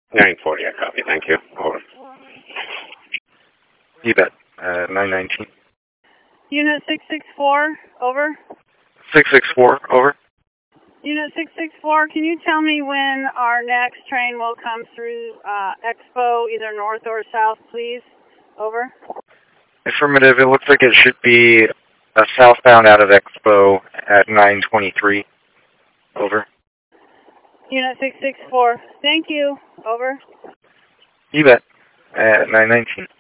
940, I copy. Thank you. Over. You bet. 919. Unit 664, over. 664, over. Unit 664, can you tell me when our next train will come through Expo, either north or south, please? Over. Affirmative. It looks like it should be a southbound out of Expo at 923. Over. Unit 664, thank you. Over. You bet. 919.